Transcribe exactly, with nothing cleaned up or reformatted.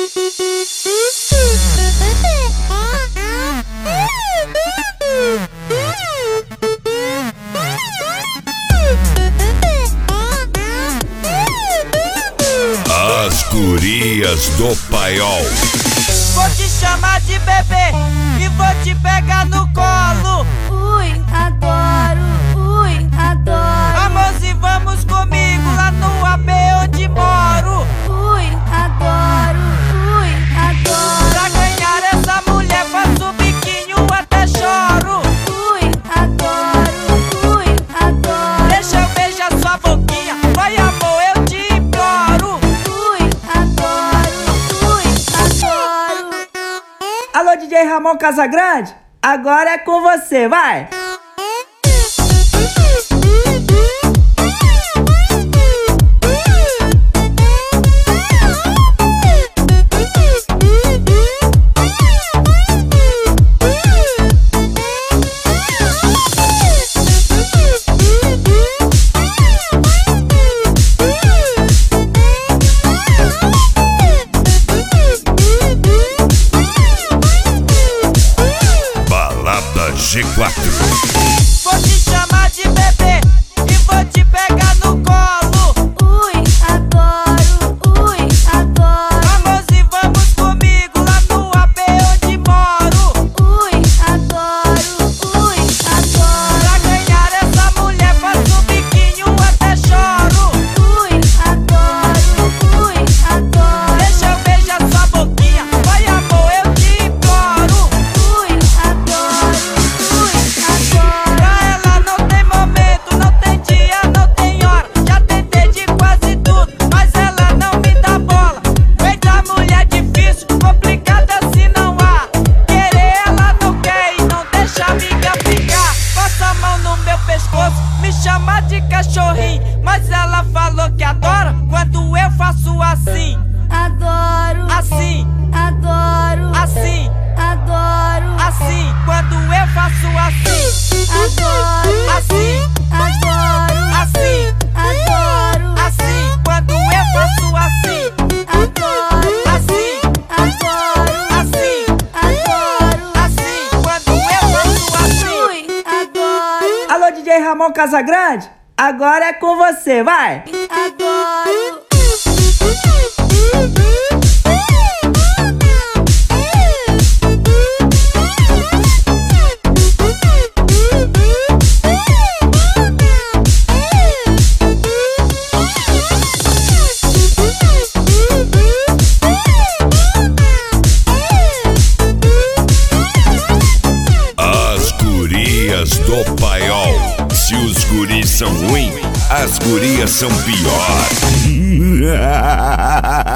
As gurias do paiol. Vou te chamar de bebê e vou te pegar no colo. Ui, adoro, ui, adoro. Amorzinho, vamos comigo lá no A B onde moro. Ui, adoro, ui, adoro. Pra ganhar essa mulher faço biquinho até choro. Ui, adoro, ui, adoro. Deixa eu beijar sua boquinha, vai amor, eu te imploro. Ui, adoro, ui, adoro. Alô, D J Ramon Casagrande, agora é com você, vai! G quatro. Vou te chamar de bebê e vou te pegar no colo. Ui, adoro, ui, adoro. Amorzinho, vamos comigo lá no A B onde moro. Ui, adoro, ui, adoro. Pra ganhar essa mulher faço biquinho até choro. Ui, adoro, ui, adoro. Deixa eu beijar sua boquinha, vai amor, eu te imploro. Ui, adoro. Pra ela não tem momento, não tem dia, não tem hora. Já tentei de quase tudo, mas ela não me dá bola. Feita mulher difícil, complicada se não há. Querer ela não quer e não deixa a amiga ficar. Passa a mão no meu pescoço, me chama de cachorrinho. Mas ela falou que adora quando eu faço assim. Adoro, Assim, adoro, assim, adoro, assim. Quando eu faço assim, adoro, assim, adoro, assim, adoro, assim. Quando eu faço assim, adoro, assim, adoro, assim, adoro, assim. Quando eu faço assim. ui, adoro, Alô, D J Ramon Casagrande, agora é com você, vai! adoro. As gurias do paiol. Se os guris são ruins, as gurias são pior.